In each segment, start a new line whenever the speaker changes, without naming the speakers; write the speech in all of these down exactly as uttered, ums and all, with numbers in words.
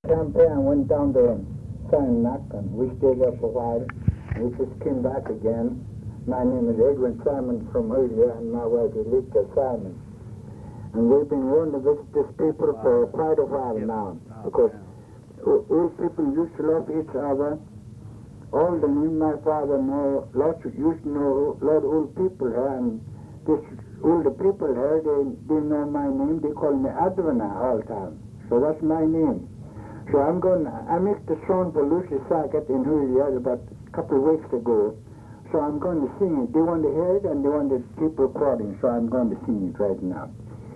campaign and went down to Saranac, and we stayed there for a while. We just came back again. My name is Edwin Simon from Hulia, and my wife is Lita Simon. And we've been wanting to visit these people for quite a while now, because old people used to love each other. All the name my father know, lots of, used to know a lot of old people here, and this older people here, they, they know my name. They call me Advana all the time. So that's my name. So I'm going, I made the song for Lucy Sackett in Hulia about a couple of weeks ago. So I'm going to sing it. They want to hear it and they want to keep recording, so I'm going to sing it right now.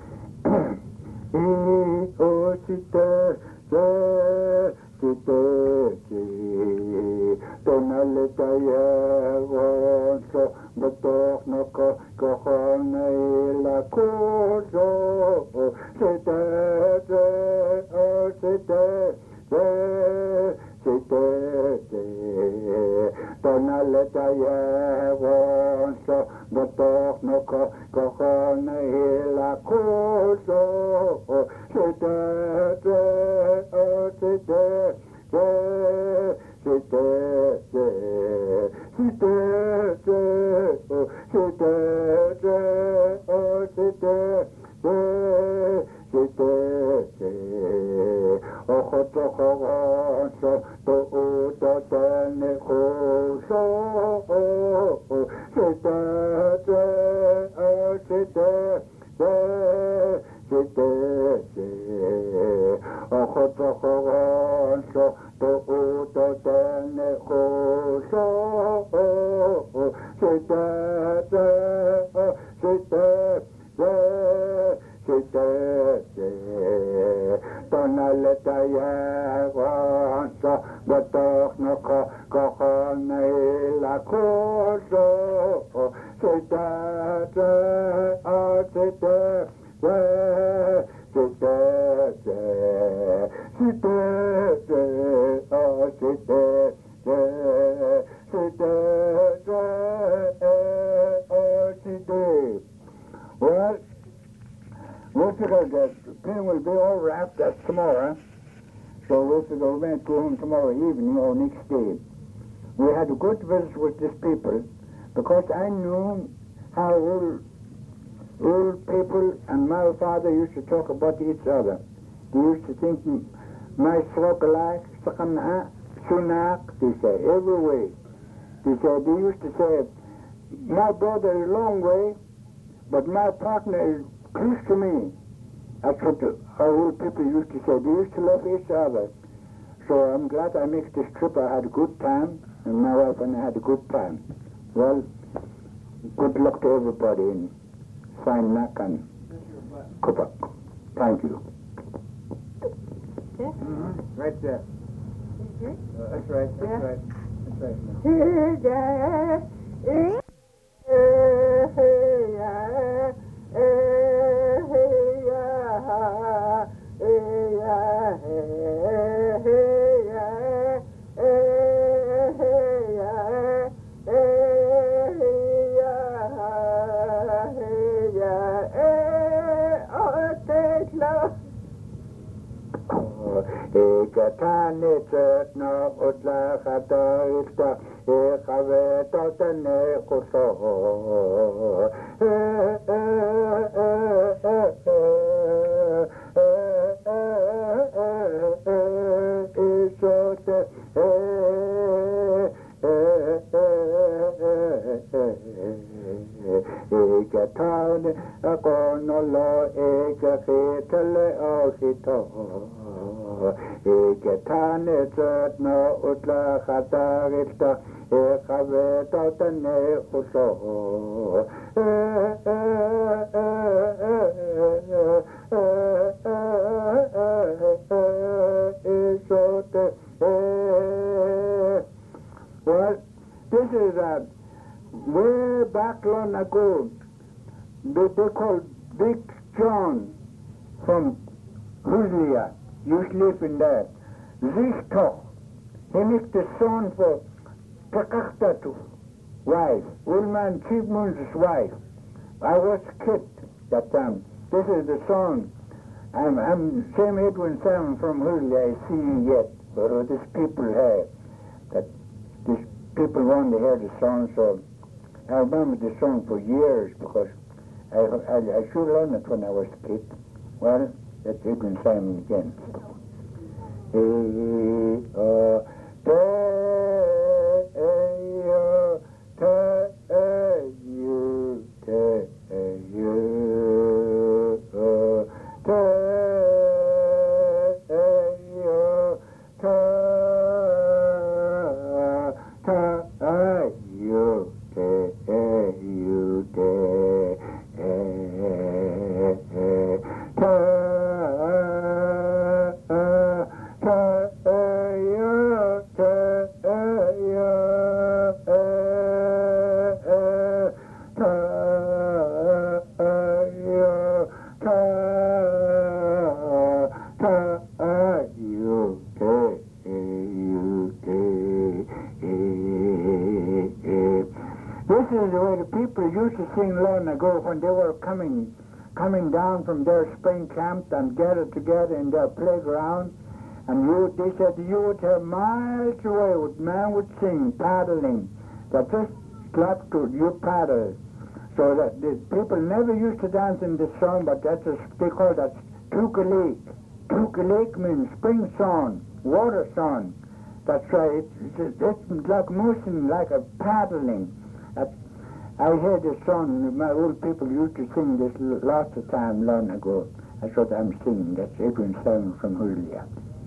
Talk about each other. They used to think my like sunak, they say, every way. They say, they used to say, my brother is a long way, but my partner is close to me. That's what the, our old people used to say. They used to love each other. So I'm glad I made this trip. I had a good time, and my wife and I had a good time. Well, good luck to everybody in Saranac and Quebec. Thank you.
Yeah.
Mm-hmm. Right there.
Mm-hmm.
Uh, that's right. That's
Yeah.
right. That's right. Now.
Well, this is a way back long ago. They, they called Big John from Hulia. Used to live in there. Zichtoch. He makes the son for Pakachtatu, wife, Ulman Chibmun's wife. I was a kid that time. This is the song. I'm, I'm Sam Edwin Salmon from Hurley. I see you yet, but uh, these people here, that these people want to hear the song, so I remember the song for years because I, I, I should learn it when I was a kid. Well, that's Edwin Salmon again. Hey, uh, when they were coming coming down from their spring camp and gathered together in their playground, and you, they said you would have miles away, would man would sing, paddling, that just slapped to you paddle. So that the people never used to dance in this song, but that's a, they call that Tuka Lake. Tuka Lake means spring song, water song. That's right. It's, it's, it's like motion, like a paddling. That's, I heard this song, my old people used to sing this lots of time long ago. That's what I'm singing. That's Edwin Salmon from Julia.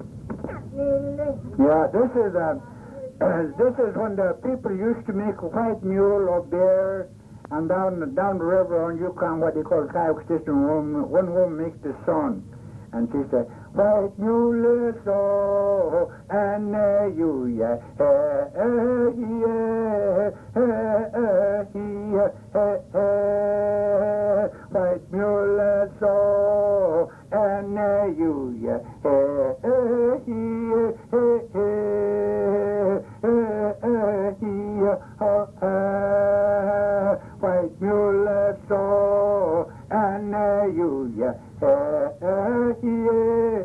Yeah, this is uh, this is when the people used to make a white mule or bear, and down down the river on Yukon, what they call kayak system, one, one woman makes this song, and she said, white mule so and uh, you yeah uh, uh, yeah uh, uh, yeah uh, uh, white mule so and uh, you yeah uh, uh, yeah uh, uh, uh, white mule so and uh, you yeah uh, uh, yeah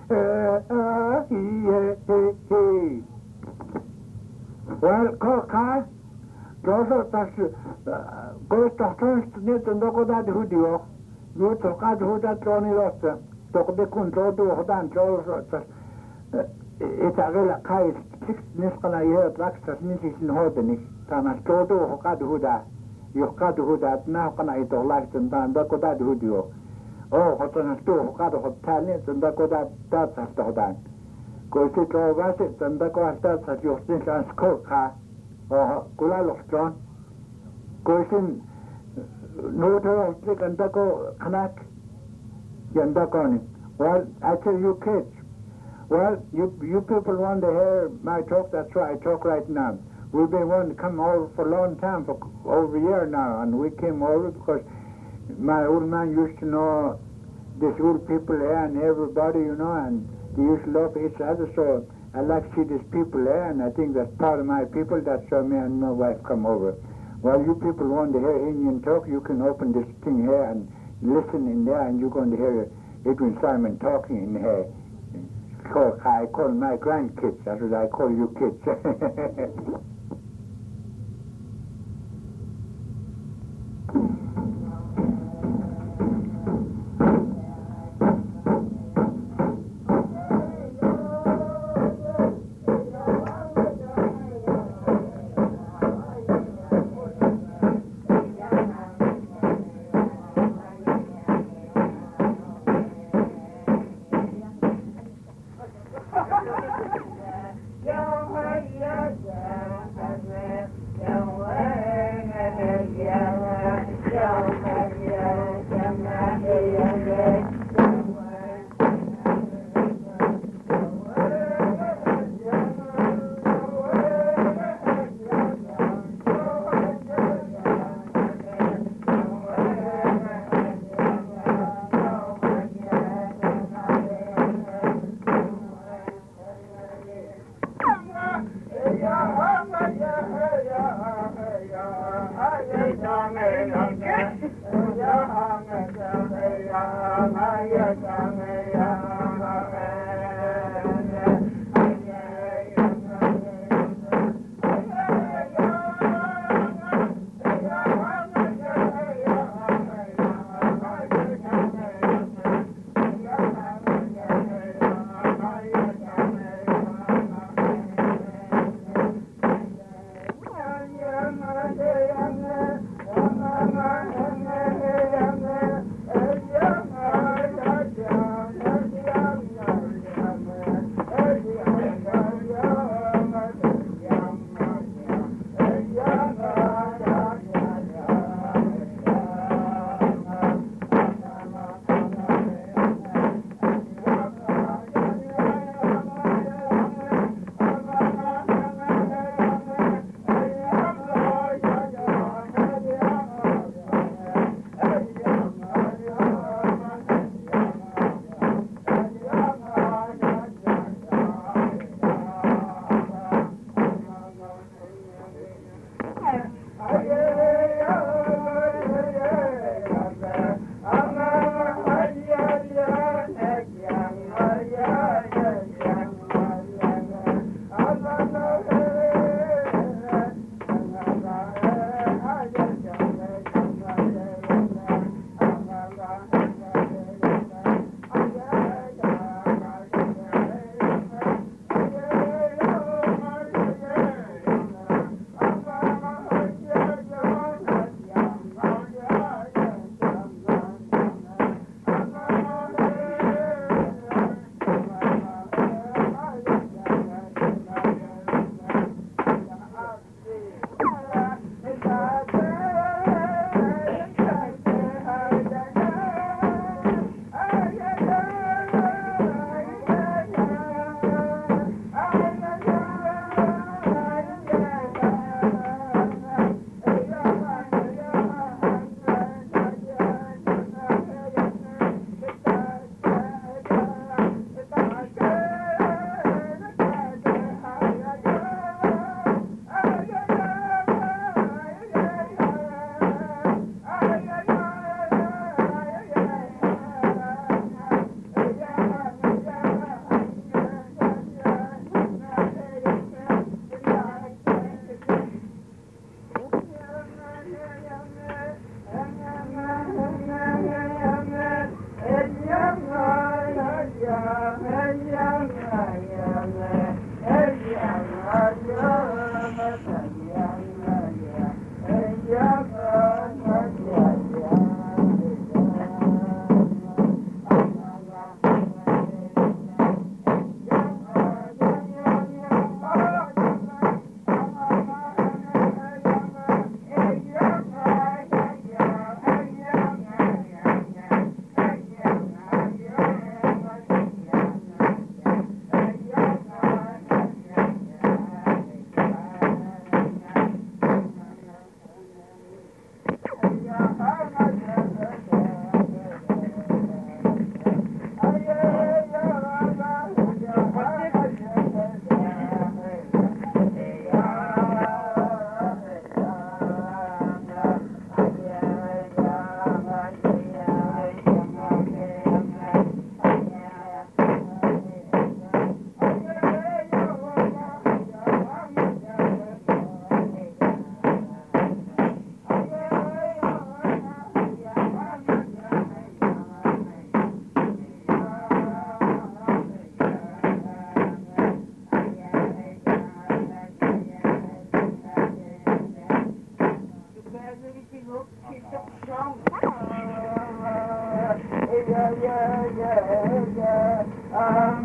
well, Korka, Joseph, goes to first net and look at the Hudio. You took out who that Johnny Roster, took the control to Hodan Charles. It's a real kite, six Niskana year tracks as Nissis in Hodenic, Tanas Toto, Hokad Huda, Yokad Huda, now can I to like and down Dakoda Hudio. Oh, what on a store, Hokado of talents and Dakoda, that's after Hodan. Go sit over it and Dakoda starts at your station and Skorka, or Kulalof John. Go in. No, no, click and Dako Kanak, Yandakoni. Well, I tell you kids, well, you you people want to hear my talk, that's why I talk right now. We've been wanting to come over for a long time, for over a year now, and we came over because my old man used to know these old people here and everybody, you know, and they used to love each other, so I like to see these people here, and I think that's part of my people, that's why me and my wife come over. Well, you people want to hear Indian talk, you can open this thing here and listen in there, and you're going to hear Edwin Salmon talking in here. Call, I call my grandkids, that's what I call you kids.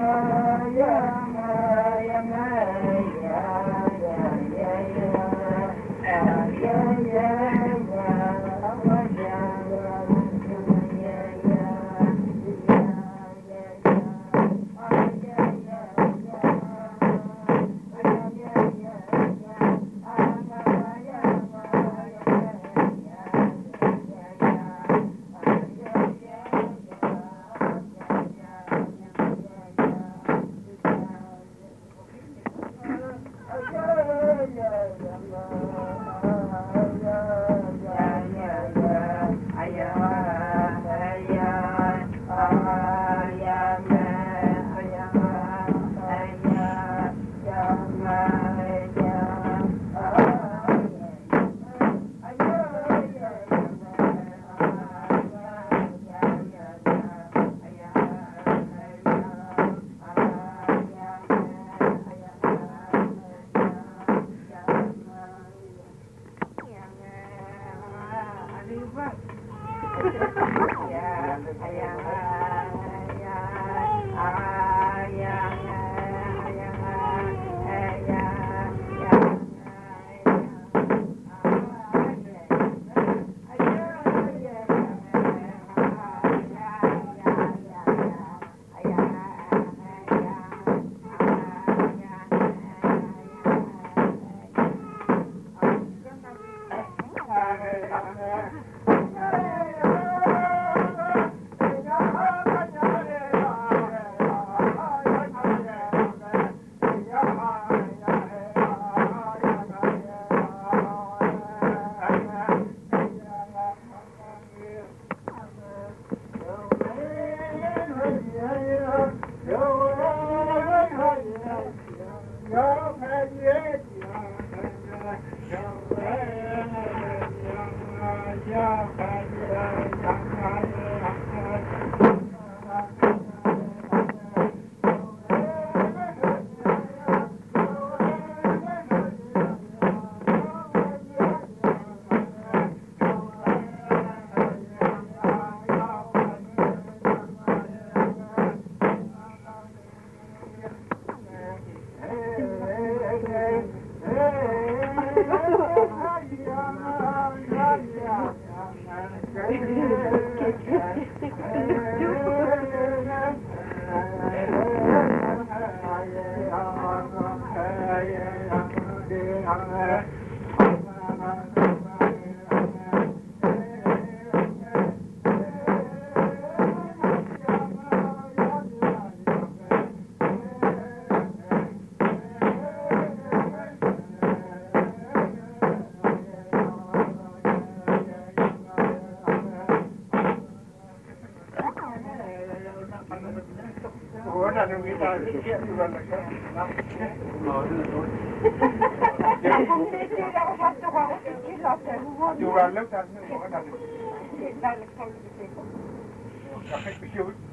Johan looked at me and said, "What does it?"